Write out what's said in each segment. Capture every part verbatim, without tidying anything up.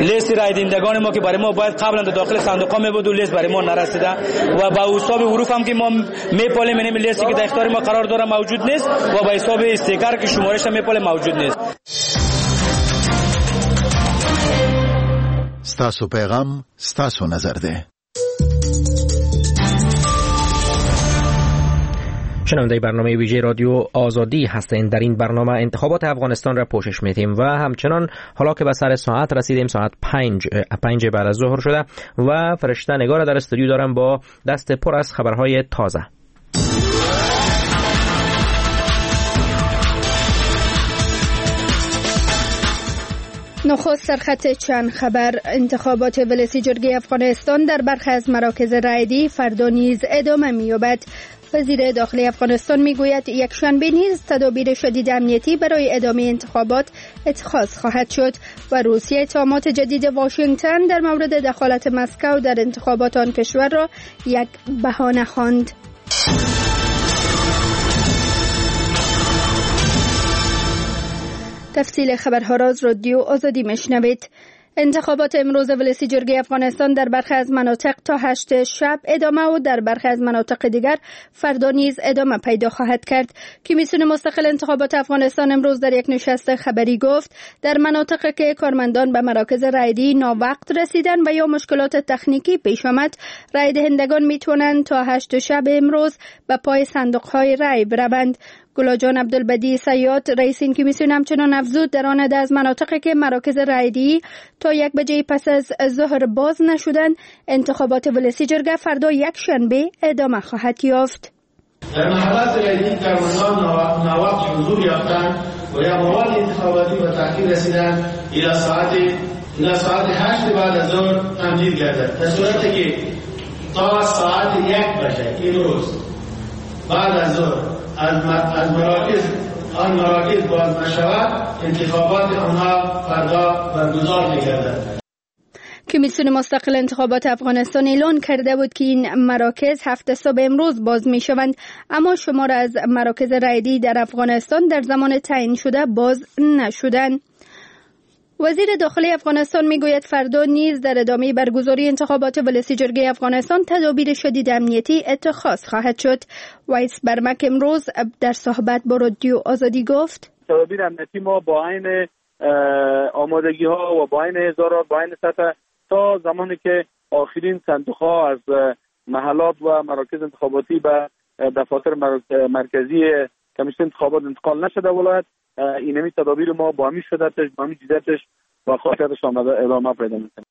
لیست رای دهندگان ما که برای ما باید قبلا داخل صندوق ها می بود و لیست برای ما نرسیده و با حساب حروف هم که ما میپالیم این لیستی که در اختیار ما قرار داره موجود نیست و با حساب استیکر که شمارش هم میپالیم موجود نیست. ستاسو پیغام ستاسو نظر ده. شنونده برنامه ویژه رادیو آزادی هستین. در این برنامه انتخابات افغانستان را پوشش میدیم و همچنان حالا که به سر ساعت رسیدیم، ساعت پنج پنج بعد از ظهر شده و فرشته نگار در استودیو دارم با دست پر از خبرهای تازه. نخست سرخط چند خبر. انتخابات ولسی جرگه افغانستان در برخی از مراکز رایدی فردا نیز ادامه می‌یابد. وزیر داخلی افغانستان میگوید یک شنبه نیز تدابیر شدید امنیتی برای ادامه انتخابات اتخاذ خواهد شد و روسیه اتهامات جدید واشنگتن در مورد دخالت مسکو در انتخابات آن کشور را یک بهانه خواند. تفصیل خبرها را از رادیو آزادی میشنوید. انتخابات امروز ولسی جرگه افغانستان در برخی از مناطق تا هشت شب ادامه و در برخی از مناطق دیگر فردا نیز ادامه پیدا خواهد کرد. کمیسیون مستقل انتخابات افغانستان امروز در یک نشست خبری گفت در مناطقی که کارمندان به مراکز رایدی ناوقت رسیدن و یا مشکلات تکنیکی پیش آمد، رای دهندگان میتونند تا هشت شب امروز به پای صندوق‌های رای بروند. گلاجان عبدالبدی سیاد رئیس این کمیسیون همچنان افزود در آن از مناطقی که مراکز رایدی تا یک بجه پس از ظهر باز نشدند، انتخابات ولسی جرگه فردا یک شنبه ادامه خواهد یافت. در محلات رایدی کارمندان ناوقت حضور یافتند و یا مواد انتخاباتی به تأخیر رسیدند الی ساعت الی ساعت هشت بعد از ظهر تمدید گردد، در صورتی که تا ساعت یک بجه امروز بعد از ظهر از از مراکز آن مراکز باز نشود، انتخابات آنها فردا برگزار می‌گردد. کمیسیون مستقل انتخابات افغانستان اعلان کرده بود که این مراکز هفته صبح امروز باز می‌شوند، اما شمار از مراکز رایدی در افغانستان در زمان تعیین شده باز نشدند. وزیر داخلی افغانستان میگوید فردا نیز در ادامه برگزاری انتخابات ولسی جرگه افغانستان تدابیر شدید امنیتی اتخاذ خواهد شد. وایس برمک امروز در صحبت با رادیو آزادی گفت تدابیر امنیتی ما با عین آمادگی ها و با عین هزارات با عین سطح تا زمانی که آخرین صندوق ها از محلات و مراکز انتخاباتی به دفاتر مرکزی کمیسیون انتخابات انتقال نشده ولایت، اینمی تدابیر ما با همی شدتش با همی جدتش و خاطرش ادامه پیدا میکنه.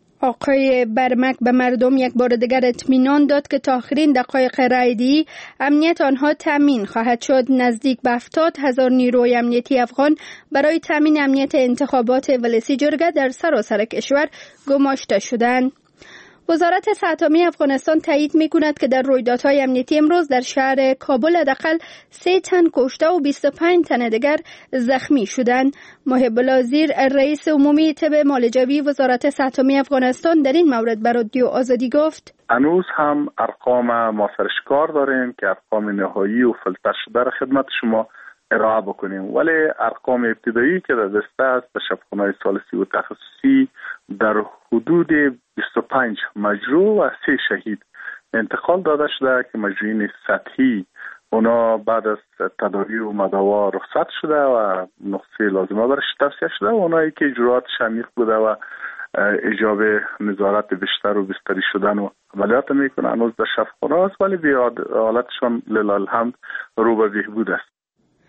آقای برمک به مردم یک بار دیگر اطمینان داد که تا آخرین دقایق رایدی امنیت آنها تامین خواهد شد. نزدیک به هفتاد هزار نیروی امنیتی افغان برای تامین امنیت انتخابات ولسی جرگه در سراسر کشور گماشته شدند. وزارت صحت عامه افغانستان تایید می‌کند که در رویدادهای امنیتی امروز در شهر کابل حداقل سه تن کشته و بیست و پنج تن دیگر زخمی شدند. محب الله زیر رئیس عمومی طب معالجوی وزارت صحت عامه افغانستان در این مورد به رادیو آزادی گفت هنوز هم ارقام ما سرشکار داریم که ارقام نهایی و فیلتر شده را خدمت شما ارائه بکنیم، ولی ارقام ابتدایی که در دسته است به شفاخانه‌های ثالثی و تخصصی در حدود بیست و پنج مجروح و سه شهید انتقال داده شده که مجروحین سطحی اونا بعد از تداوی و مداوا رخصت شده و نقطه لازمه برش توصیه شده و اونایی که اجراعاتش عمیق بوده و ایجاب نظارت بیشتر و بستری شدن و عملیات میکنه هنوز در شفاخانه است، ولی به حالتشان لله الحمد رو به بهبود است.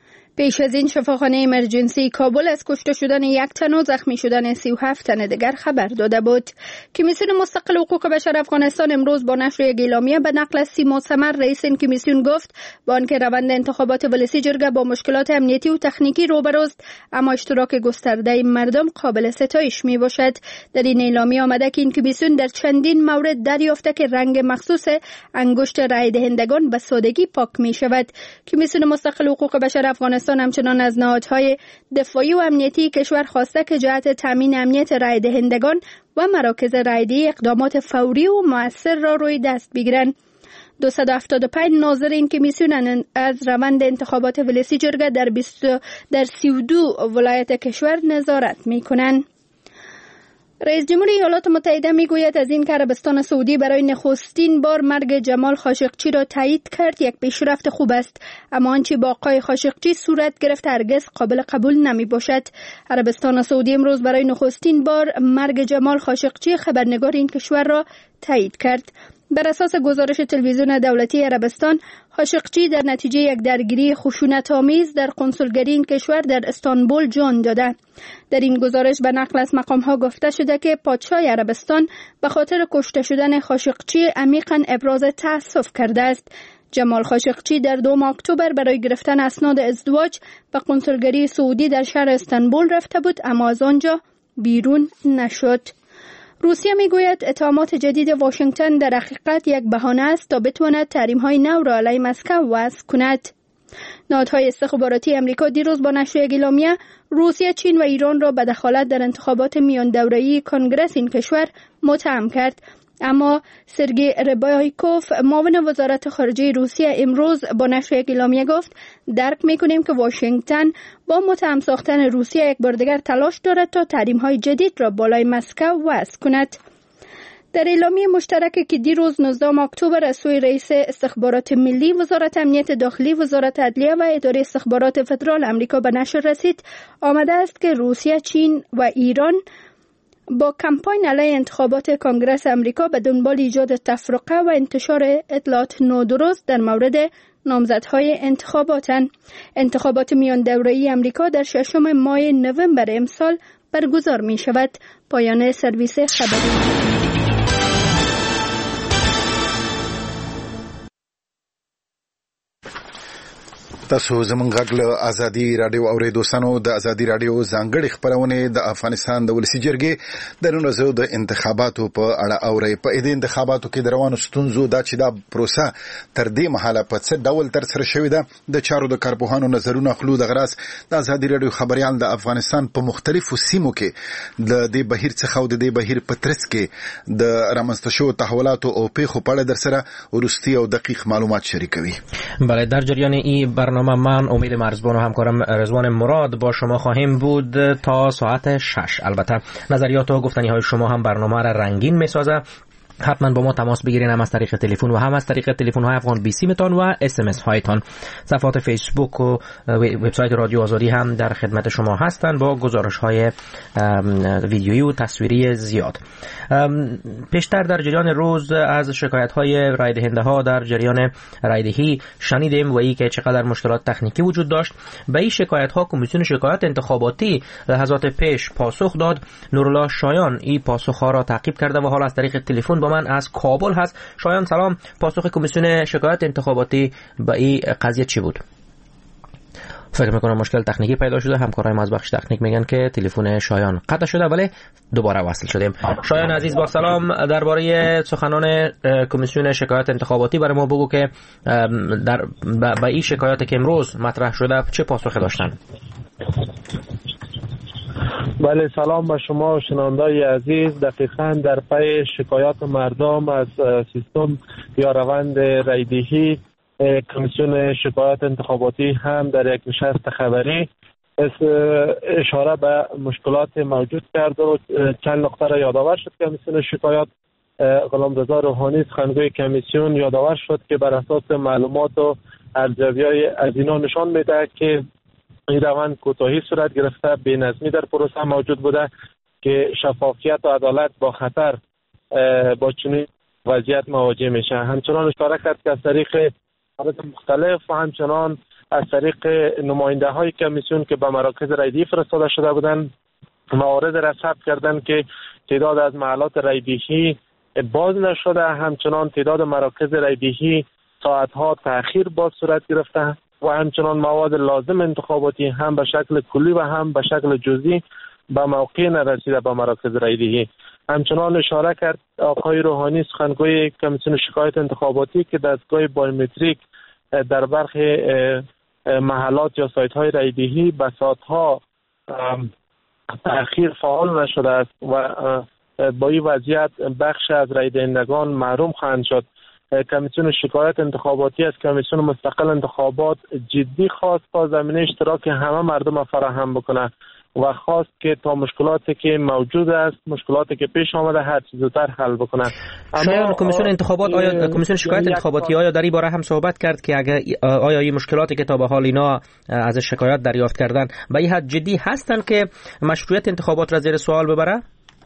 پیش از این شفاخانه امرجنسی کابل از کشته شدن یک تن و زخمی شدن سی و هفت تن دیگر خبر داده بود. کمیسیون مستقل حقوق بشر افغانستان امروز با نشر یک اعلامیه به نقل از سیما ثمر رئیس این کمیسیون گفت با آنکه روند انتخابات ولسی جرگه با مشکلات امنیتی و تکنیکی روبروست، اما اشتراک گسترده مردم قابل ستایش می باشد. در این اعلامیه آمده که این کمیسیون در چندین مورد دریافته که رنگ مخصوص انگشت رای دهندگان به سادگی پاک می شود. کمیسیون مستقل حقوق بشر افغانستان همچنان از نهادهای دفاعی و امنیتی کشور خواسته که جهت تامین امنیت رای دهندگان و مراکز رایدهی اقدامات فوری و مؤثر را روی دست بگیرند. دویست و هفتاد و پنج ناظر این کمیسیون از روند انتخابات ولسی جرگه در بیست در سی و دو ولایت کشور نظارت می‌کنند. رئیس جمهور ایالات متحده میگوید از این که عربستان سعودی برای نخستین بار مرگ جمال خاشقچی را تایید کرد یک پیشرفت خوب است، اما آنچه با آقای خاشقچی صورت گرفت هرگز قابل قبول نمی باشد. عربستان سعودی امروز برای نخستین بار مرگ جمال خاشقچی خبرنگار این کشور را تایید کرد. بر اساس گزارش تلویزیون دولتی عربستان، خاشقچی در نتیجه یک درگیری خشونت‌آمیز در قنصلگری این کشور در استانبول جان داده. در این گزارش به نقل از مقام‌ها گفته شده که پادشاه عربستان به خاطر کشته شدن خاشقچی عمیقاً ابراز تأسف کرده است. جمال خاشقچی در دوم اکتبر برای گرفتن اسناد ازدواج به قنصلگری سعودی در شهر استانبول رفته بود، اما از آنجا بیرون نشد. روسیه میگوید اتهامات جدید واشنگتن در حقیقت یک بهانه است تا بتواند تحریم‌های نو را علیه مسکو وضع کند. نهادهای استخباراتی امریکا دیروز با نشر یک اعلامیه روسیه، چین و ایران را به دخالت در انتخابات میان دوره‌ای کنگره این کشور متهم کرد. اما سرگئی ربایکوف، معاون وزارت خارجه روسیه، امروز با نشر یک اعلامیه گفت درک می‌کنیم که واشنگتن با متهم ساختن روسیه یک بار دیگر تلاش دارد تا تحریم‌های جدید را بالای مسکو وضع کند. در اعلامیه مشترکی که دیروز نوزدهم اکتبر از سوی رئیس استخبارات ملی، وزارت امنیت داخلی، وزارت عدلیه و اداره استخبارات فدرال امریکا به نشر رسید، آمده است که روسیه، چین و ایران با کمپاین علیه انتخابات کنگره امریکا به دنبال ایجاد تفرقه و انتشار اطلاعات نادرست در مورد نامزدهای انتخاباتند. انتخابات میان دوره‌ای امریکا در ششم ماه نوامبر امسال برگزار می شود. پایان سرویس خبری. تاسو زمونږ غږ له ازادي رادیو اورې دوستانو د ازادي رادیو ځانګړي خبرونه د افغانستان د ولسی جرګې د نن ورځې د انتخاباتو په اړه اوري. په دې انتخاباتو کې د روانو ستونزو دا چې دا پروسه تر دې مهاله په څه ډول تر سره شوې ده د چارو د کارپوهانو نظرونه خلو د غراس د ازادي رادیو خبريال د افغانستان په مختلفو سیمو کې د دې بهیر څخه او د دې بهیر په ترڅ کې د رامنځته شوو تحولاتو او پیښو په اړه در سره ورستي او دقیق معلومات شریکوي. بله، در جریان این برنامه من امید مرزبان و همکارم رضوان مراد با شما خواهیم بود تا ساعت شش. البته نظریات و گفتنی های شما هم برنامه را رنگین می سازه. حتما با ما تماس بگیرین، هم از طریق تلفن و هم از طریق تلفن های افغان بیست متان و اس ام اس هایتان. صفحات فیسبوک و وبسایت رادیو آزادی هم در خدمت شما هستند با گزارش های ویدیویی و تصویری زیاد. پیشتر در جریان روز از شکایت های رای دهنده ها در جریان رایدهی شنیدیم و ای که چقدر مشکلات تکنیکی وجود داشت. به این شکایت ها کمیسیون شکایات انتخاباتی لحظات پیش پاسخ داد. نورالله شایان این پاسخ ها را تعقیب کرده و حالا از طریق تلفن با من از کابل هست. شایان سلام، پاسخ کمیسیون شکایات انتخاباتی به این قضیه چی بود؟ فکر میکنم مشکل تکنیکی پیدا شده. همکارای ما از بخش تکنیک میگن که تلفن شایان قطع شده ولی دوباره وصل شدیم. شایان عزیز با سلام، درباره سخنان کمیسیون شکایات انتخاباتی برای ما بگو که در به این شکایاتی که امروز مطرح شده چه پاسخی داشتن؟ بله، سلام به شما شنوندای عزیز. دقیقاً در پی شکایات مردم از سیستم یا روند رایدهی، کمیسیون شکایات انتخاباتی هم در یک نشست خبری اشاره به مشکلات موجود کرد و چند نقطه را یادآور شد. کمیسیون شکایات غلامرضا روحانی سخنگوی کمیسیون یادآور شد که بر اساس معلومات و ارزیابی‌های از اینا نشان میده که این روند کوتاهی صورت گرفته، بی‌نظمی در پروسه موجود بوده که شفافیت و عدالت با خطر با چنین وضعیت مواجه میشه. همچنان اشاره کرد که از طریق موارد مختلف و همچنان از طریق نماینده های کمیسیون که به مراکز رایدهی فرستاده شده بودند موارد را ثبت کردند که تعداد از محلات رایدهی باز نشده، همچنان تعداد مراکز رایدهی ساعتها تأخیر باز صورت گرفته و همچنان مواد لازم انتخاباتی هم به شکل کلی و هم به شکل جزئی به موقع نرسیده به مراکز رایدهی. همچنان اشاره کرد آقای روحانی سخنگوی کمیسیون شکایت انتخاباتی که دستگاه بایومتریک در برخی محلات یا سایت های رایدهی به ساعتها تأخیر فعال نشده است و با این وضعیت بخش از رای دهندگان محروم خواهند شد. کمیسیون شکایت انتخاباتی از کمیسیون مستقل انتخابات جدی خواست تا زمینه اشتراک همه مردم فراهم بکنه. و خواست که تا مشکلاتی که موجود است، مشکلاتی که پیش آمده هر چیز زودتر حل بکنن. شایان کمیسیون انتخابات آیا کمیسیون شکایت انتخاباتی آیا در این باره هم صحبت کرد که اگر آیا این مشکلاتی که تا به حال اینا از شکایت دریافت کردن به این حد جدی هستن که مشروعیت انتخابات را زیر سوال ببره؟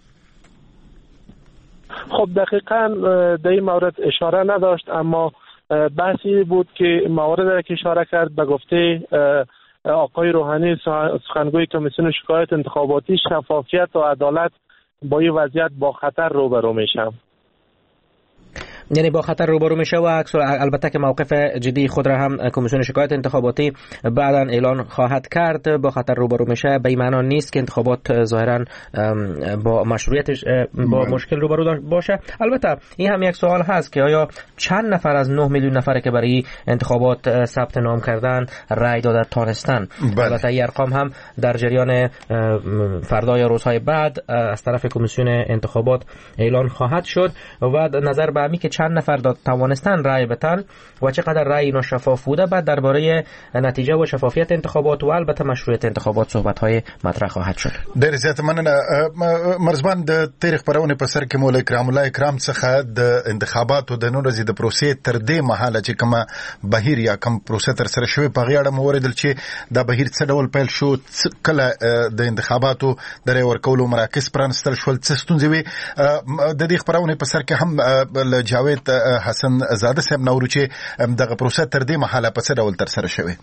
خب دقیقاً در این مورد اشاره نداشت، اما بحثی بود که موارد که اشاره کرد به گفته آقای روحانی سخنگوی کمیسیون شکایت انتخاباتی، شفافیت و عدالت با این وضعیت با خطر روبرو میشه. یعنی با خطر روبرو میشه و البته که موقف جدی خود را هم کمیسیون شکایت انتخاباتی بعداً اعلان خواهد کرد. با خطر روبرو میشه به این معنا نیست که انتخابات ظاهراً با مشروعیتش با مشکل روبرو باشه. البته این هم یک سوال هست که آیا چند نفر از نه میلیون نفری که برای انتخابات ثبت نام کردن رای داده تانستن؟ البته این ارقام هم در جریان فردا یا روزهای بعد از طرف کمیسیون انتخابات اعلان خواهد شد و نظر به همی که چند نفر توانستن رای بدن و چقدر رای اینا شفاف بوده، بعد درباره نتیجه و شفافیت انتخابات و البته مشروعیت انتخابات صحبت‌های مطرح خواهد شد. ډېر زیات مننه مرزبان. د تاریخ پرونه په سر کې مولا اکرام الله اکرام څخه د انتخاباتو د نور ورځې د پروسې تر دې مهاله چې کومه بهیر یا کوم پروسه تر سره شوې په غیاړه موریدل چې دا بهیر څه ډول پیل شو، کله د انتخاباتو د رای ورکولو مراکز پرانستل شول، څه ستونزې وي. د دې خبرونه په سر کې هم جاوید حسن زاده صاحب نورو چې دغه پروسه تر دې مهاله په څه ډول تر سره شوې؟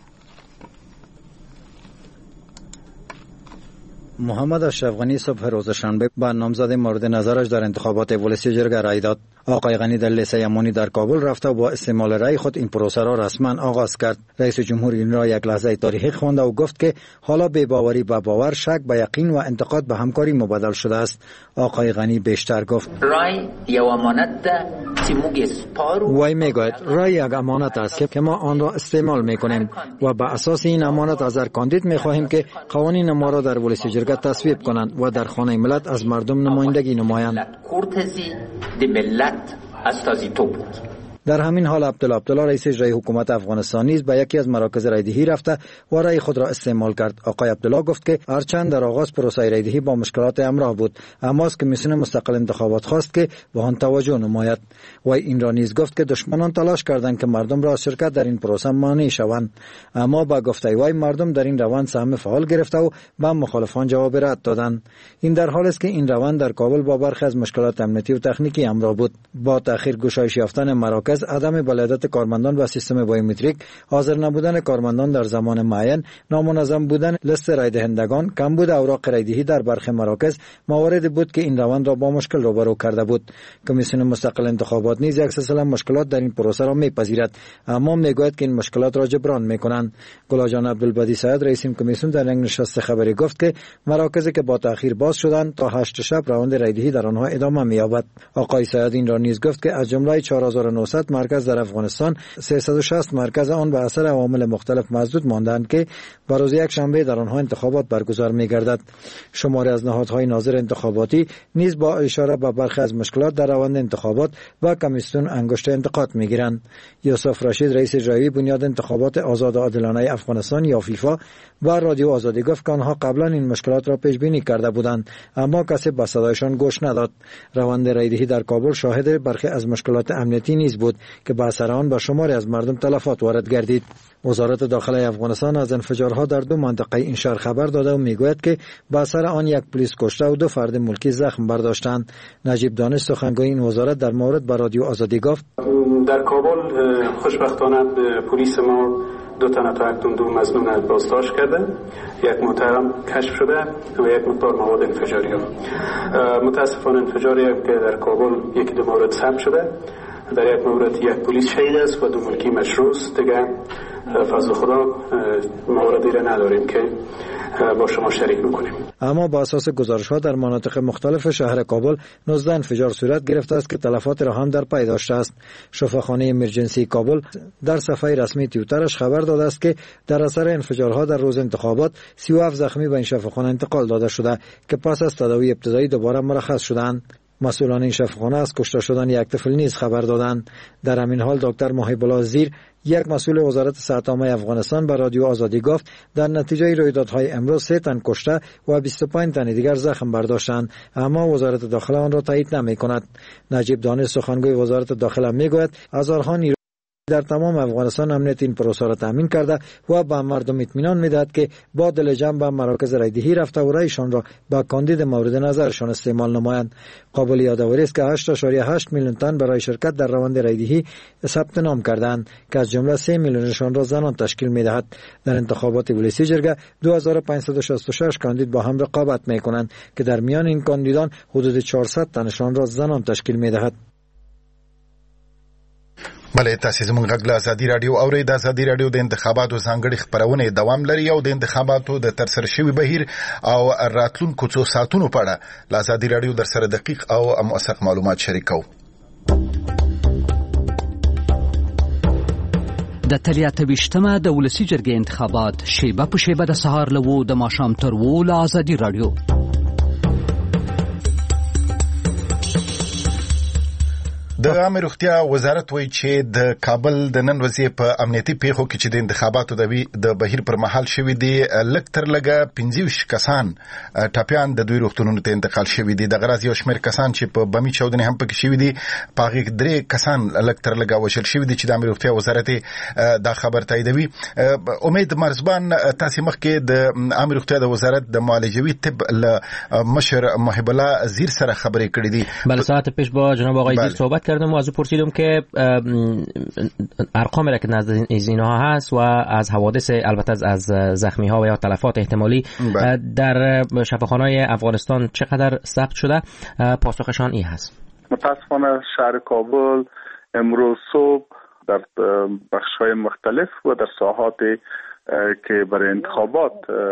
محمد اشرف غنی صبح روز شنبه با نامزد مورد نظرش در انتخابات ولسی جرگه رای داد. آقای غنی در لیسه یمانی در کابل رفته و با استعمال رای خود این پروسه را رسما آغاز کرد. رئیس جمهور این را یک لحظه تاریخی خوانده و گفت که حالا بی‌باوری به باور، شک به یقین و انتقاد به همکاری مبادل شده است. آقای غنی بیشتر گفت رای یا امانت ده تیموگ سپارو وای میگوید رای یک امانت است که ما آن را استعمال میکنیم و به اساس این امانت از هر کاندید میخواهیم که قوانین ما را در ولسی جرگه تصویب کنند و در خانه ملت از مردم نمایندگی نمایند. در همین حال عبدالله عبدالله رئیس اجرایی حکومت افغانستان نیز به یکی از مراکز رایدهی رفته و رای خود را استعمال کرد. آقای عبدالله گفت که هرچند در آغاز پروسه رایدهی با مشکلات همراه بود، اما از کمیسیون مستقل انتخابات خواست که به آن توجه نماید. و این را نیز گفت که دشمنان تلاش کردند که مردم را از شرکت در این پروسه مانع شوند، اما با گفته وی مردم در این روند سهم فعال گرفته و به مخالفان جواب رد دادند. این در حالی است که این روند در کابل با برخی از مشکلات امنیتی و تکنیکی همراه بود. با تأخیر گشایش یافتن مراکز، عدم بلدیت کارمندان و سیستم بایومتریک، حاضر نبودن کارمندان در زمان معین، نامنظم بودن لیست رای دهندگان، کمبود اوراق رایدهی در برخی مراکز مواردی بود که این روند را با مشکل روبرو کرده بود. کمیسیون مستقل انتخابات نیز یک سلسله مشکلات در این پروسه را میپذیرد، اما میگوید که این مشکلات را جبران میکنند. گلاجان عبدالبدی سعید رئیس کمیسیون در یک نشست خبری گفت که مراکزی که با تأخیر باز شدند تا هشت شب روند رایدهی در آنها ادامه می‌یابد. آقای سعید این را نیز گفت که از جمله چهار هزار و نهصد مرکز در افغانستان سیصد و شصت مرکز آن به اثر عوامل مختلف مسدود ماندند که بر روز یک شنبه در آنها انتخابات برگزار می‌گردد. شماری از نهادهای ناظر انتخاباتی نیز با اشاره به برخی از مشکلات در روند انتخابات و کمیسیون انگشت انتقاد می‌گیرند. یوسف رشید رئیس اجرایی بنیاد انتخابات آزاد و عادلانه افغانستان یا فیفا و رادیو آزادی گفت که آنها قبلا این مشکلات را پیش بینی کرده بودند، اما کسی به صدایشان گوش نداد. روند رایدهی در کابل شاهد برخی از مشکلات امنیتی نیز بود که به اثر آن به شماری از مردم تلفات وارد گردید. وزارت داخلی افغانستان از انفجارها در دو منطقه این شهر خبر داده و میگوید که به اثر آن یک پلیس کشته و دو فرد ملکی زخم برداشتند. نجیب دانش سخنگوی این وزارت در مورد به رادیو آزادی گفت در کابل خوشبختانه پلیس ما دو تن تا یک دو مظنون بازداشت کرده، یک متهم کشف شده و یک مقدار مواد انفجاری ها. متاسفانه انفجاری که در کابل یک دو مورد ثبت شده، در یک مورد یک پلیس شهید است و دو ملکی مشروع است. دیگه فضل خدا موردی را نداریم که با شما شریک میکنیم. اما با اساس گزارش‌ها در مناطق مختلف شهر کابل نوزده انفجار صورت گرفته است که تلفات را هم در پی داشته است. شفاخانه امرجنسی کابل در صفحه رسمی توییترش خبر داده است که در اثر انفجارها در روز انتخابات سی و هفت زخمی به این شفاخانه انتقال داده شده که پس از تداوی ابتدایی دوباره مرخص شدند. مسئولان این شفاخانه از کشته شدن یک طفل نیز خبر دادند. در همین حال دکتر محب الله زیر، یک مسئول وزارت صحت عامه افغانستان، به رادیو آزادی گفت در نتیجه رویدادهای امروز سه تن کشته و بیست و پنج تن دیگر زخم برداشتند، اما وزارت داخله آن را تایید نمی‌کند. نجیب دانش سخنگوی وزارت داخله میگوید هزارها نیروی در تمام افغانستان امنیت این پروسه را تامین کرده و به مردم اطمینان میدهد که با دل جمع به مراکز رایدهی رفته و رایشان را با کاندید مورد نظرشان استعمال نمایند. قابل یادآوری است که هشت ممیز هشت میلیون تن برای شرکت در روند رایدهی ثبت نام کردند که از جمله سه میلیونشان را زنان تشکیل میدهد. در انتخابات ولسی جرگه دو هزار و پانصد و شصت و شش کاندید با هم رقابت میکنند که در میان این کاندیدان حدود چهارصد تنشان را زنان تشکیل میدهد. بله، تاسو زموږ غږ له ازادي رادیو اورئ. د ازادي رادیو د انتخاباتو ځانګړي خبرونه دوام لري او د انتخاباتو د ترسره شوي بهیر او راتلونکو څو ساعتونو په اړه له ازادي رادیو در سره دقیق او موثق معلومات شریکو. د اتلس اتهویشتمه د ولسي جرګې انتخابات شیبه په شیبه د سهار له و د ماښام تر و له ازادي رادیو. د عامه روغتیا وزارت وایي چې د کابل د نن ورځې په امنیتي پیښو کې چې د انتخاباتو د بهیر پر مهال شوي دي، لږ تر لږه پنځه ویشت کسان ټپیان د دوی روغتونونو ته انتقال شوي دي. دغه راز یو شمېر کسان چې په بمي چاودنې هم پکې شوي دي، په هغې کې درې کسان لږ تر لږه وژل شوي دي چې د عامه روغتیا وزارت دا خبر تاییدوي. امید مرزبان، تاسې مخکې د عامه روغتیا د وزارت د معالجوي طب له مشر محب الله زیر سره خبرې کړې دي. بله، ساعت پیش با جناب آقای زیر صحبت کردم و از او پرسیدم که ارقامی را که نزد اینها هست و از حوادث، البته از زخمی ها و یا تلفات احتمالی در شفاخانه‌های افغانستان چقدر ثبت شده، پاسخشان این هست. متاسفانه شهر کابل امروز صبح در بخش‌های مختلف و در ساحاتی که برای انتخابات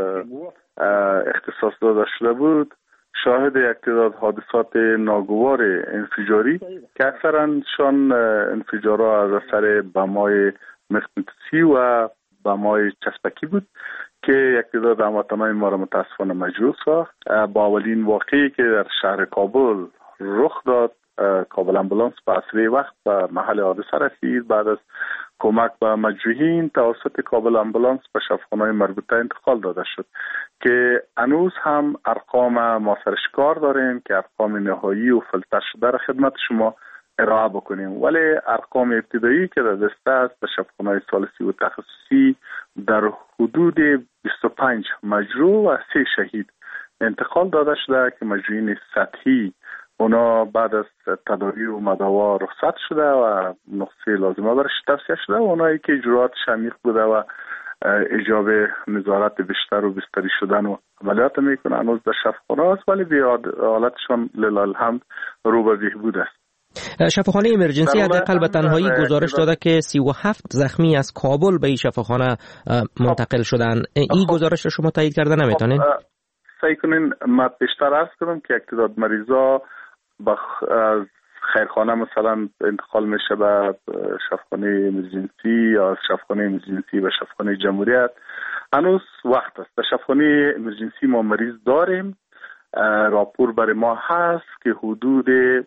اختصاص داده شده بود شاهد یک تعداد حادثات ناگوار انفجاری که اکثرانشان انفجارها از اثر بم‌های مغناطیسی و بم‌های چسبکی بود که یک تعداد هموطنان ما را متاسفانه مجروح ساخت. با اولین واقعی که در شهر کابل رخ داد، کابل امبولانس به اسرع وقت به محل حادثه رسید. بعد از کمک به مجروحین توسط کابل امبولانس به شفاخانه‌های مربوطه انتقال داده شد که هنوز هم ارقام ما سرش کار داریم که ارقام نهایی و فیلتر شده را خدمت شما ارائه بکنیم، ولی ارقام ابتدایی که در دست است به شفاخانه‌های ثالثی و تخصصی در حدود بیست و پنج مجروح و سه شهید انتقال داده شده که مجروحین سطحی اونا بعد از تداوی و مداوا رخصت شده و نقطه لازمه برش توصیه شده و اونایی که اجراعاتش عمیق بوده و ایجاب نظارت بیشتر و بستری شدن و عملیات میکنه هنوز در شفاخانه است، ولی به حالتشان لله الحمد رو به بهبود است. شفاخانه امرجنسی حداقل به تنهایی گزارش داده که سی و هفت زخمی از کابل به این شفاخانه منتقل شدن. این گزارش رو شما تایید کرده نمیتونین؟ سعی کنین ما بیشتر عرض کنم که یک تعداد مریضا با خیرخانه مثلا انتقال میشه به شفاخانه امرجنسی یا از شفاخانه امرجنسی به شفاخانه جمهوریت. هنوز وقت است. در شفاخانه امرجنسی ما مریض داریم، راپور برای ما هست که حدود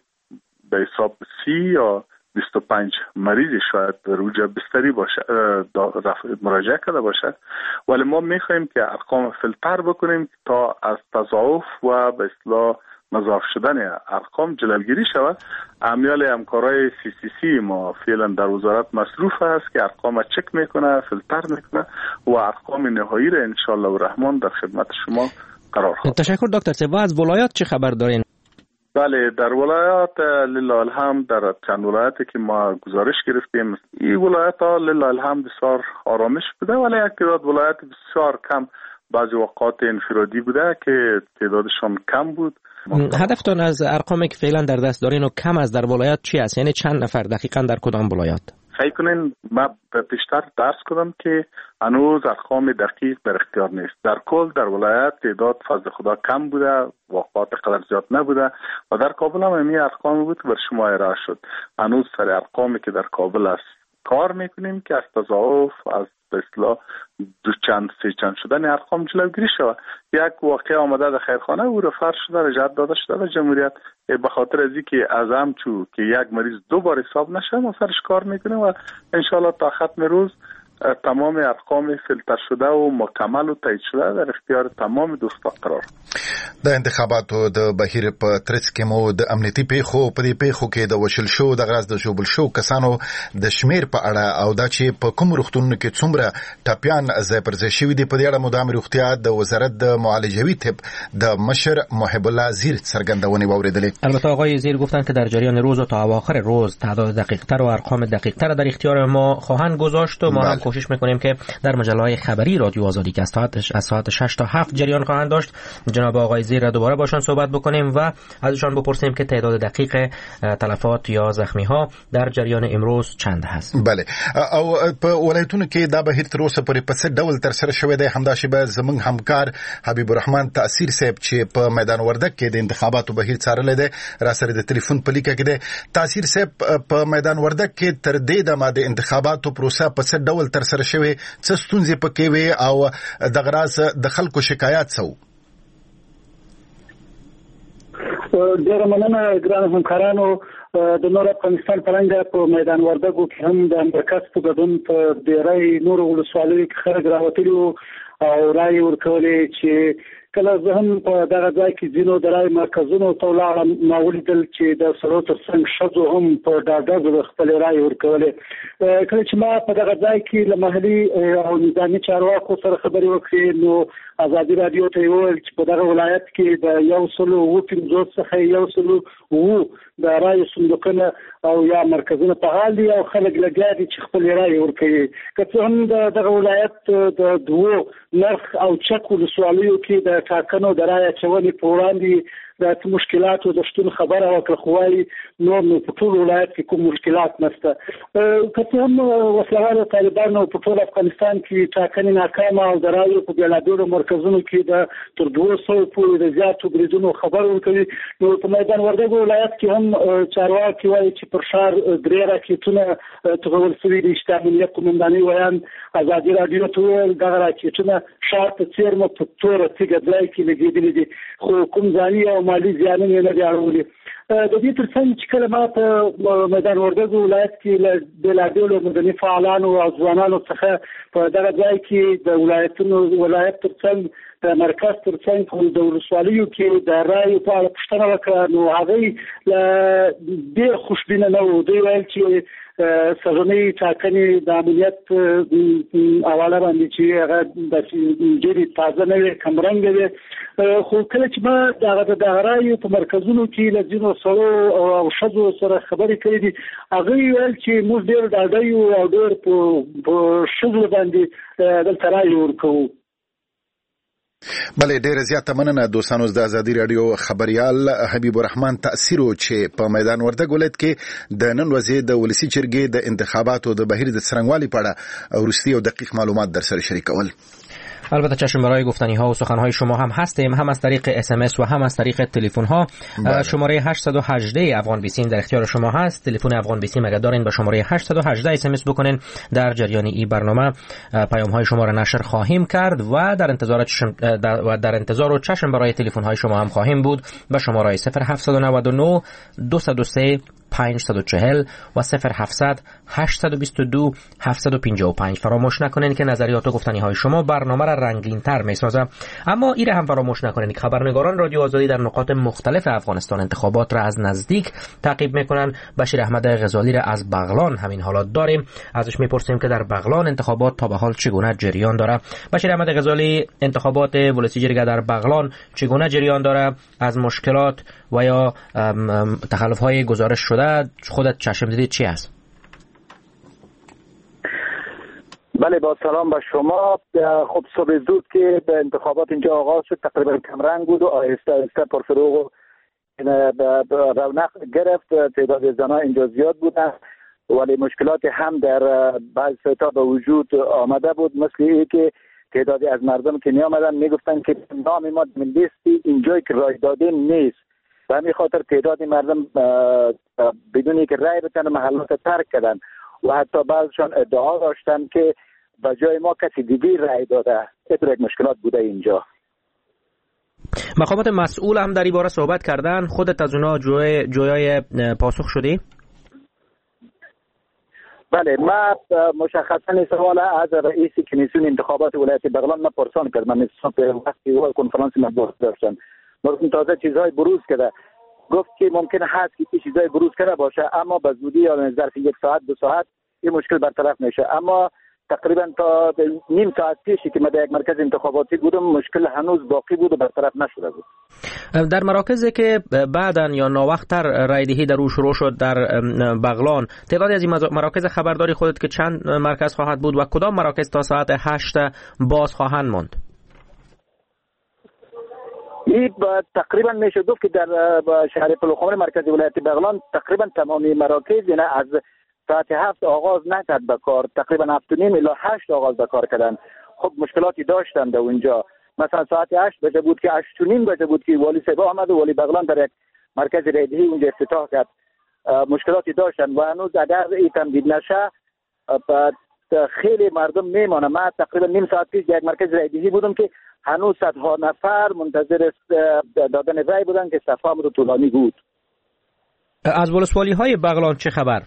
به حساب سی یا بیست و پنج مریض شاید روجه بستری باشه، مراجعه کرده باشه، ولی ما میخوایم که ارقام فیلتر بکنیم تا از تضاعف و به اصطلاح مضاعف شدن ارقام جلوگیری شود. امیال همکارای سی سی سی ما فعلا در وزارت مصروف است که ارقام چک میکنه، فیلتر میکنه و ارقام نهایی را انشالله الرحمن در خدمت شما قرار خواهد. تشکر دکتر صاحب. از ولایات چه خبر دارین؟ بله، در ولایات لله الحمد در چند ولایتی که ما گزارش گرفتیم این ولایت ها لله الحمد بسیار آرامش بوده، ولی یک تعداد ولایت بسیار کم بعضی وقات انفرادی بوده که تعدادشان کم بود. هدفتان از ارقامی که فعلا در دست دارین و کم از در ولایت چی است؟ یعنی چند نفر دقیقاً در کدام ولایت؟ خیلی کنین ما بیشتر درس کردم که هنوز ارقام دقیق در اختیار نیست. در کل در ولایت تعداد فضل خدا کم بوده، واقعات قدر زیاد نبوده و در کابل هم همین ارقامی بود که بر شما ارائه شد. هنوز سر ارقامی که در کابل است کار میکنیم که از تضاعف، از به اصطلاح دو چند سه چند شدن ارقام جلوگیری شود. یک واقعه آمده در خیرخانه او را فرش شده رجعت داده شده به جمهوریت به خاطر از اینکه عزم چو که یک مریض دو بار حساب نشه ما سرش کار میکنیم و انشالله تا ختم روز تمام ارقام فیلتر شده و مکمل و تایید شده در اختیار تمام دوستا قرار. د انتخاباتو د بهیر په ترڅ کې مو د امنیتي پیښو په دې پیښو کې د وشل شو د غراز د شوبل شو کسانو د شمیر په اړه او دا چې په کوم روغتونونو کې څومره ټاپیان ځای پر ځای شوي دي په دې اړه مو د امر روغتیا د وزارت د معالجوي طب د مشر محب الله زیر څرګندونې واوریدلې. البته آقای زیر گفتن که در جریان روز و تا اواخر روز تعداد دقیق‌تر و ارقام دقیق‌تر در اختیار ما خواهند گذاشت و ما هم کوشش میکنیم که در مجله‌های خبری رادیو آزادی که از ساعت از ساعت شش تا هفت جریان خواهند داشت جناب آقای زیر را دوباره باشون صحبت بکنیم و ازشان بپرسیم که تعداد دقیق تلفات یا زخمی ها در جریان امروز چند هست. بله او په ولایتونو کې دا بهیر تر اوسه پورې په څه ډول تر سره شوی دی همداسې به زمونږ همکار حبیب الرحمن تاثیر صاحب چې په میدان وردګ کې د انتخاباتو بهیر څارلی دی را سره د ټلیفون په لیکه کې دی. تاثیر صاحب په میدان وردګ کې تر دې دمه د انتخاباتو پروسه په څه ډول تر سره شوی څه ستونزې پکې وي او دغه راز د خلکو شکایات څه وو؟ ډېره مننه ګران همکارانو. د نور افغانستان په رنګه په میدان وردګو کې هم د مرکز په ګډون په ډېری نورو ولسوالیو کې خلک راوتلي وو او رایې ورکولې چې کله زه هم په دغه ځای کې ځینو د رایې مرکزونو ته ولاړم ما ولیدل چې د سړو تر څنګ ښځو هم په ډاډه زړه خپلې رایې ورکولې. کله چې ما په دغه ځای کې له محلي او نظامي چارواکو سره خبرې وکړې نو ازادي رادیو ته یې وویل چې په دغه ولایت کې د یو سلو اووه پنځوس څخه یو سلو اووه د رایې صندوقونه او یا مرکزونه فعال دي او خلک لګیا دي چې خپلې رایې ورکوي. که څه هم د دغه ولایت د دوو نرخ او چک ولسوالیو کې د ټاکنو د رایې اچونې په وړاندې د مشکلاتو د شتون خبره وکړه خو وایي نور نو په ټول ولایت کې کوم مشکلات نشته. که څه هم وسلوالو طالبانو په ټول افغانستان کې ټاکنې ناکامه او د رایو په بېلابېلو مرکزونو کې د تر دوه سوو پورې د زیاتو بریدونو خبر ورکوي نو په میدان وردګ ولایت کې هم چارواکي وایي چې پر ښار درې راکېټونه توغول شوي دي. شته امنیت قومندانۍ ویان ازادي راډیو ته وویل دغه راکېټونه ښار په څېرمه په توره تیږه ځای کې لګېدلي دي خو کوم ځاني او مالي زیانونه یې نه دي اړولي. د دې تر څنګ چې کله ما په میدان وردګ ولایت کې له بېلابېلو مدني فعالانو او ځوانانو څخه په دغه ځای کې د ولایتونو ولایت تر څنګ د مرکز تر څنګ د ولسوالیو کې د رایو په اړه پوښتنه وکړه نو هغوی ډېر خوشبینه نه وو. دوی ویل چې سږنۍ ټاکنې د امنیت حواله باندې چې هغه داسې ډېرې تازه نه وې کمرنګه وې خو کله چې ما دغه د دغه رایو په مرکزونو کې له ځینو سړو او ښځو سره خبرې کړې دي هغوی ویل چې موږ ډېر ډاډه یو او ډېر په ښځو باندې دلته رایې ورکوو. بله ډیره زیاته مننه دوستانو. د ازادي رادیو خبريال حبیب الرحمن تاثیر چې په میدان وردګ ولایت کې د نن ورځې د ولسی جرګې د انتخاباتو د بهیر د څرنګوالي په اړه وروستي او دقیق معلومات در سره شریکول. البته چشم برای گفتنی ها و سخن های شما هم هستیم هم از طریق اس ام اس و هم از طریق تلفن ها. شماره هشت یک هشت افغان بیسیم در اختیار شما هست. تلفن افغان بیسیم اگر دارین به شماره هشت یک هشت اس ام اس بکنین در جریان این برنامه پیام های شما را نشر خواهیم کرد و در انتظار چشم و در انتظار و چشم برای تلفن های شما هم خواهیم بود به شماره صفر هفت نه نه دو صفر سه پنج صفر چهار و صفر هفتصد هشتصد و بیست و دو هفتصد و پنجاه و پنج. فراموش نکنین که نظریات و گفتنی های شما برنامه را رنگین تر می سازه. اما ایره هم فراموش نکنین که خبرنگاران رادیو آزادی در نقاط مختلف افغانستان انتخابات را از نزدیک تعقیب میکنن. بشیر احمد غزالی را از بغلان همین حالات داریم. ازش میپرسیم که در بغلان انتخابات تا به حال چگونه جریان داره. بشیر احمد غزالی، انتخابات ولسی جرگه در بغلان چگونه جریان داره؟ از مشکلات و یا تخلف های گزارش شده خودت چشم دیدید چی است؟ بله با سلام به شما. خب صبح زود که به انتخابات اینجا آغاز شد تقریبا کمرنگ بود و آهسته آهسته پرفروغ و رونق گرفت. تعداد زنان اینجا زیاد بودن ولی مشکلات هم در بعض سایت‌ها به وجود آمده بود، مثل این که تعدادی از مردم که می آمدن می گفتن که نام ما من لیستی اینجایی که رای داده نیست و همین خاطر تعدادی مردم بدون اینکه رای بتن محلات ترک کردن و حتی بعضشان ادعا داشتن که به جای ما کسی دیگه رای داده. این یک مشکلات بوده اینجا. مقامات مسئول هم در این باره صحبت کردن. خودت از اونا جوی جویای پاسخ شدی؟ بله، ما مشخصا سوال از رئیس کمیسیون انتخابات ولایت بغلان ما پرسان کردم. من وقتی و کنفرانس مطبوعات داشتم مرکم تازه چیزهای بروز کرده. گفت که ممکن هست که چیزهای بروز کرده باشه، اما به زودی یا ظرف یک ساعت دو ساعت این مشکل برطرف میشه. اما تقریبا تا نیم ساعت پیشی که ما در یک مرکز انتخاباتی بودم مشکل هنوز باقی بود و برطرف نشده بود. در مراکزی که بعداً یا ناوقت‌تر رایدهی در او شروع شد در بغلان، تعدادی از این مراکز خبرداری خودت که چند مرکز خواهد بود و کدام مراکز تا ساعت هشت باز خواهند ماند؟ این تقریبا میشه گفت که در شهر پلوخمر مرکزی ولایت بغلان تقریبا تمامی مراکز یعنی از ساعت هفت آغاز نکرد به کار، تقریبا هفت و نیم الی هشت آغاز به کار کردن. خب مشکلاتی داشتن در اونجا. مثلا ساعت هشت بجه بود که هشت و نیم بجه بود که والی صاحب آمد و والی بغلان در یک مرکز رایدهی اونجا افتتاح کرد. مشکلاتی داشتن و هنوز اگر این تمدید نشه خیلی مردم میمانه. من تقریبا نیم ساعت پیش یک مرکز رایدهی بودم که هنوز صدها نفر منتظر دادن رای بودن که صفحه رو طولانی بود. از ولسوالی های بغلان چه خبر؟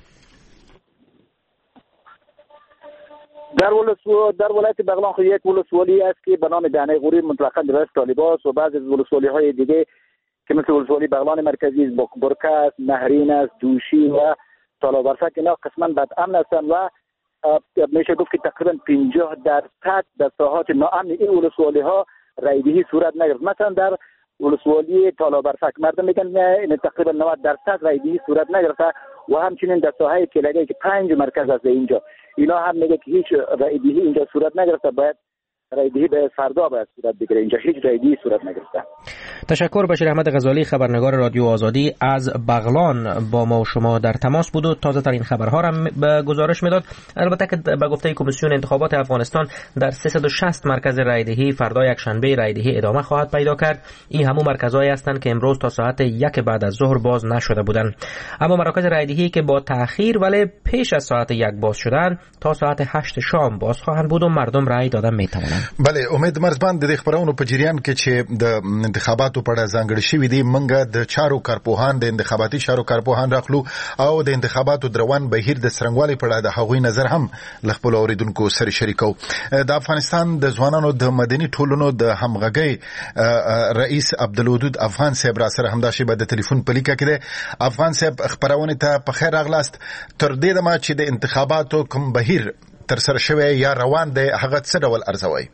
در ولسو در ولایت بغلان خود یک ولسوالی است که به نام دانه غوری مطلقاً در طالباس و بعضی از ولسوالی های دیگه که مثل ولسوالی بغلان مرکزی، برکس، نهرین است، دوشی و تالابرفک اینا قسما بد امن هستند و میشه گفت که تقریبا پنجاه درصد در ساحات ناامن این ولسوالی ها رایدهی صورت نگرفت. مثلا در ولسوالی تالابرفک مردم میگن این تقریبا نود درصد رایدهی صورت نگرفته و همچنین در ساحه کلگی که پنج مرکز از اینجا اینا هم میگه که هیچ رایدهی اینجا صورت نگرفته، باید رایدهی به فردا باید صورت بگیره. اینجا هیچ رایدهی صورت نگرفته. تشکر. بشیر احمد غزالی خبرنگار رادیو آزادی از بغلان با ما و شما در تماس بود و تازه ترین خبرها را به گزارش میداد. البته که به گفته کمیسیون انتخابات افغانستان در سیصد و شصت مرکز رایدهی فردا یک شنبه رایدهی ادامه خواهد پیدا کرد. این همون مرکزهایی هستند که امروز تا ساعت یک بعد از ظهر باز نشده بودند. اما مراکز رایدهی که با تأخیر ولی پیش از ساعت یک باز شدن تا ساعت هشت شام باز خواهند بود و مردم رای دادن میتوانند. بله، امید مرزبان د خبرونو په جریان کې چې د انتخاباتو په اړه ځانګړي شوي دي، منګه د چارو کارپوهان د انتخاباتي چارو کارپوهان راخلو او د انتخاباتو دروان بهیر د سرنګوالي په اړه د هغوی نظر هم له خپل اوریدونکو سره شریکو. د افغانستان د ځوانانو د مدني ټولنو د همغږي رئیس عبدالودود افغان صاحب را سره همدا شی به د ټلیفون په لیکه کې ده. افغان صاحب خبرونه ته په خیر راغلاست. تر دې دمه چې د انتخاباتو کوم بهیر تر سره شوی یا روان دی هغه څه ډول ارزوي؟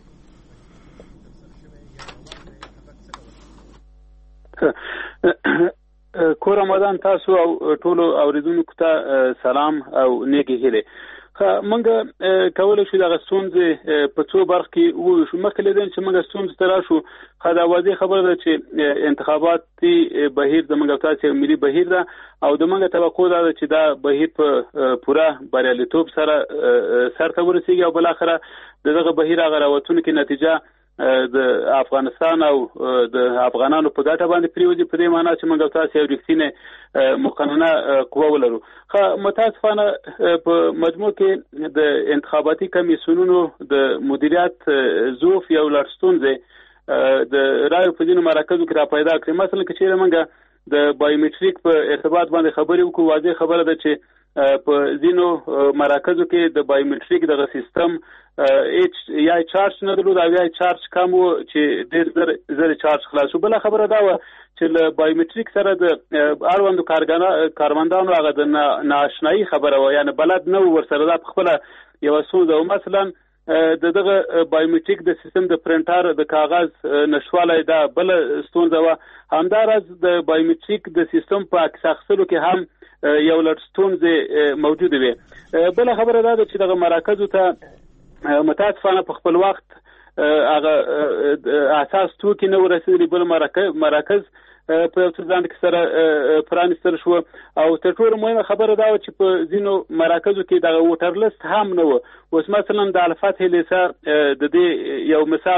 کور آمدان تاسو او ټولو اوریدونکو ته سلام او نیکی هیله. منګه کولای شو دغه ستونزې په څو برخ کې وویشو. مخکې لیدل چې منګه ستونزې ته راشو خو دا واضح خبره ده چې انتخاباتي بهیر د منګه تاسو ملي بهیر ده او د منګه توقع ده چې دا بهیر په پوره بریالیتوب سره سرته ورسیږي او بل اخره دغه بهیر هغه راوتون کې نتیجه د افغانستان او د افغانانو په ګټه باندې پریوځي. په دې معنی چې موږ تاسو یو رښتینی مقننه قوه ولرو. خو متاسفانه په مجموع کې د انتخاباتي کمیسیونونو د مدیریت ضعف یو لړستونځي د رایو په دینو مراکزو کې را پیدا کړي. مثلا که چیرې موږ د بایومټریک په ارتباط باندې خبرې وکړو، واضح خبره ده چې په ځینو مراکزو کې د بایومټریک دغه سیستم اچ یا چارج نه درلود او یا چارج کم و چې ډېر زر زر چارج خلاص شو. بل خبره دا و چې له بایومټریک سره د اړوندو کارمندانو هغه د ناآشنایي خبره و، یعنی بلد نه ور سره دا خپل یو څه او مثلا د دغه بایومټریک د سیستم د پرنټر د کاغذ نشواله دا بل ستونزه و. همدارس د بایومټریک د سیستم په عکس اخیستلو کې هم یو لړ ستونزې موجوده وي. بل خبره دا چې دغه مراکزو ته متاسفانه په خپل وخت هغه اساس توکي نه ورسېدلي، بل مراکز په یو څه ځان کې سره پرانیستل شو. او تر ټولو مهمه خبره دا و چې په ځینو مراکزو کې دغه ووټر لیست هم نه و. اوس مثلا د الفتح لیسه د دې یو مثال ده.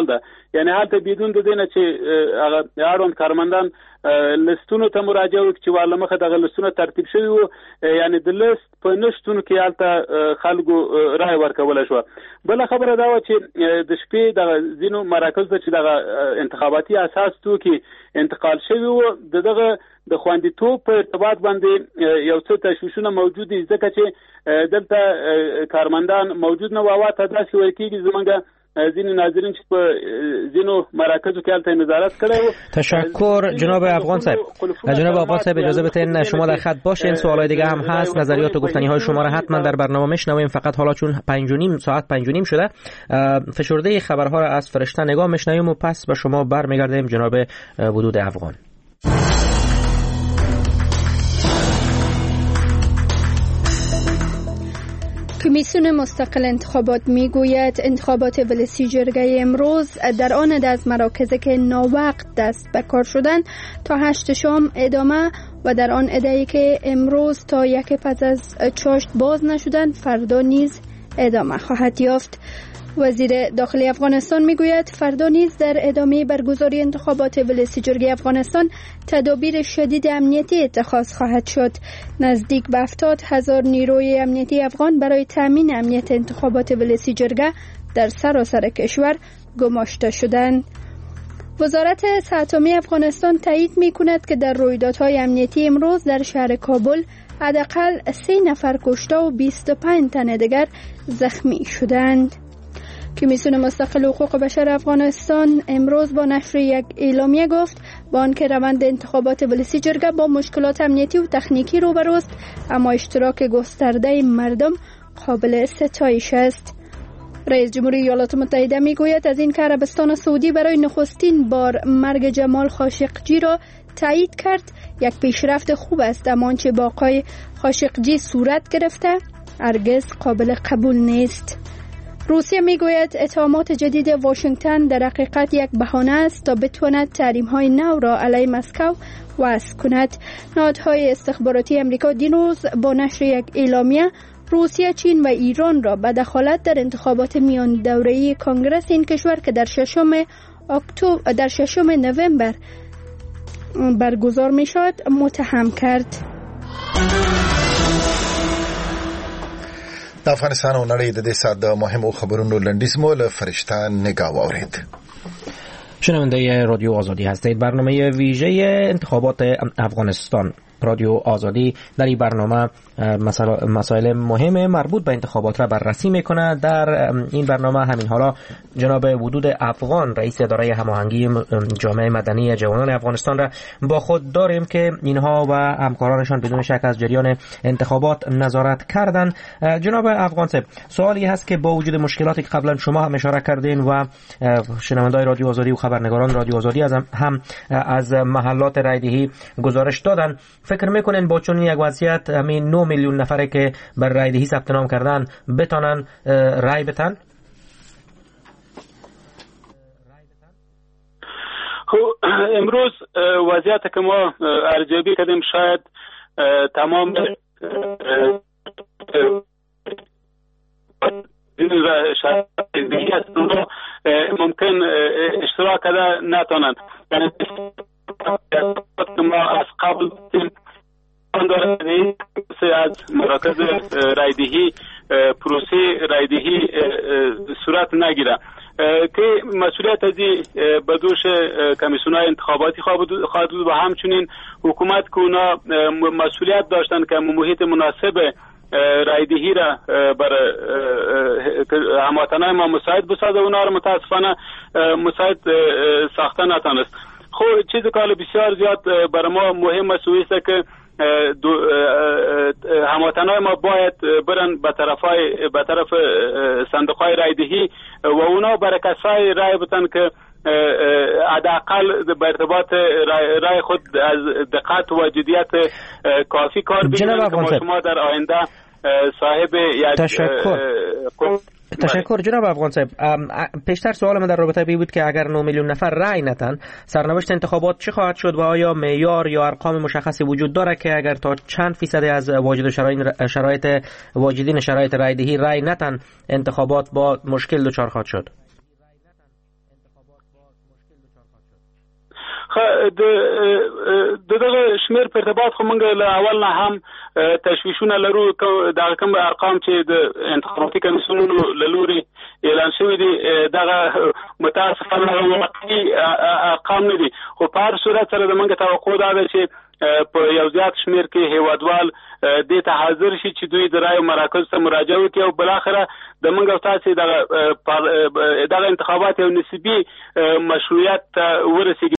یعنی حالت بدون د دینه چې هغه اړوند کارمندان لستونو ته مراجعه وکړي چې ولله مخه دغه لستونه ترتیب شوي وو، یعنی د لست په نشتون کې هلته خلکو رای ورکولی شوه. بله خبره دا وه چې د شپې دغه ځینو مراکزو ته چې دغه انتخاباتي اساس توکي انتقال شوي وو، د دغه د خوندیتوب په ارتباط باندې یو څه تشویشونه موجود دي، ځکه چې دلته کارمندان موجود نه وو. واته داسې ویل کېږي زموږ ځینې ناظرین چې په ځینو مراکزو کې هلته نظارت کړی و. تشکر جناب افغان صاحب. جناب افغان صاحب اجازه بدین شما در خط باشین، سوالای دیگه هم هست، نظریات و گفتنی های شما را حتما در برنامه میشنویم. فقط حالا چون پنج و نیم ساعت پنج و نیم شده فشرده خبرها را از فرشته نگاه میشنویم و پس به شما برمیگردیم. جناب ودود افغان. کمیسیون مستقل انتخابات میگوید انتخابات ولسی جرگه امروز در آن از مراکزی که ناوقت دست به کار شدن تا هشت شام ادامه و در آن ادعایی که امروز تا یک پس از چاشت باز نشدن فردا نیز ادامه خواهد یافت. وزیر داخلی افغانستان میگوید فردا نیز در ادامه برگزاری انتخابات ولسی جرگه افغانستان تدابیر شدید امنیتی اتخاذ خواهد شد. نزدیک به هفتاد هزار نیروی امنیتی افغان برای تامین امنیت انتخابات ولسی جرگه در سراسر کشور گماشته شدند. وزارت سه افغانستان تایید میکند که در رویدادهای امنیتی امروز در شهر کابل حداقل سه نفر کشته و بیست و پنج تن دیگر زخمی شدند. کمیسیون مستقل حقوق بشر افغانستان امروز با نشر یک اعلامیه گفت با آنکه روند انتخابات ولسی جرگه با مشکلات امنیتی و تکنیکی روبروست، اما اشتراک گسترده مردم قابل ستایش است. رئیس جمهوری ایالات متحده میگوید از این که عربستان سعودی برای نخستین بار مرگ جمال خاشقجی را تایید کرد یک پیشرفت خوب است، اما آنچه با آقای خاشقجی صورت گرفته هرگز قابل قبول نیست. روسیه میگوید اتهامات جدید واشنگتن در حقیقت یک بهانه است تا بتواند تحریم‌های نو را علیه مسکو وضع کند. نهادهای استخباراتی امریکا دیروز با نشر یک اعلامیه روسیه، چین و ایران را به دخالت در انتخابات میان دوره‌ای کنگره این کشور که در ششم اکتبر در ششم نوامبر برگزار می‌شود متهم کرد. د افغانستان او نړۍ د دې سات د مهمو خبرونو لنډیز مو له فرشته نگاه واورید. شنونده رادیو آزادی هستید. برنامه ویژه انتخابات افغانستان رادیو آزادی در این برنامه مسائل مهم مربوط به انتخابات را بررسی میکنه. در این برنامه همین حالا جناب ودود افغان رئیس اداره هماهنگی جامعه مدنی جوانان افغانستان را با خود داریم که اینها و همکارانشان بدون شک از جریان انتخابات نظارت کردن. جناب افغان صاحب، سوالی هست که با وجود مشکلاتی که قبلا شما هم اشاره کردین و شنوندگان رادیو آزادی و خبرنگاران رادیو آزادی از هم از محلات رایدهی گزارش دادن، فکر میکنین با چون یک وضعیت همین نه میلیون نفره که بر رایدهی ثبت نام کردن بتانن رای بتن؟ خب امروز وضعیت که ما ارزیابی کردیم شاید تمام ممکن اشتراک کرده نتانند، یعنی ما از قبل از مراکز رایدهی پروسه رایدهی صورت نگیره که مسئولیت از به دوش کمیسیون‌های انتخاباتی خواهد بود و همچنین حکومت که اونا مسئولیت داشتن که محیط مناسب رایدهی را برای هموطنان ما مساعد بسازه، اونا را متاسفانه مساعد ساخته نتانست. خب چیزی که بسیار زیاد برای ما مهم است است که هموطنان ما باید برن به طرفای به طرف صندوق‌های رایدهی و اونا برای کسای رای بتن که حداقل به ارتباط رای خود از دقت و جدیت کافی کار بگیرن که ما شما در آینده صاحب یک تشکر تشکر جناب افغان صاحب. پیشتر سوال من در رابطه بی بود که اگر نه میلیون نفر رای نتن سرنوشت انتخابات چه خواهد شد و آیا معیار یا ارقام مشخصی وجود داره که اگر تا چند فیصد از واجد شرایط واجدین شرایط رایدهی رای نتن انتخابات با مشکل دچار خواهد شد؟ د دغه شمیر په ارتباط خو موږ له اول نه هم تشویشونه لرو دا کوم ارقام چې د انتخاباتي کمیسیونونو له لوري اعلان شوي دي دغه متاسفانه واقعي ارقام نه دي خو په هر صورت سره د موږ توقع دا ده چې په یو زیات شمیر کې هیوادوال دې ته حاضر شي چې دوی د رایو مراکز ته مراجعه وکړي او بالاخره د موږ او تاسې دغه دغه انتخابات یو نسبي مشروعیت ورسیږي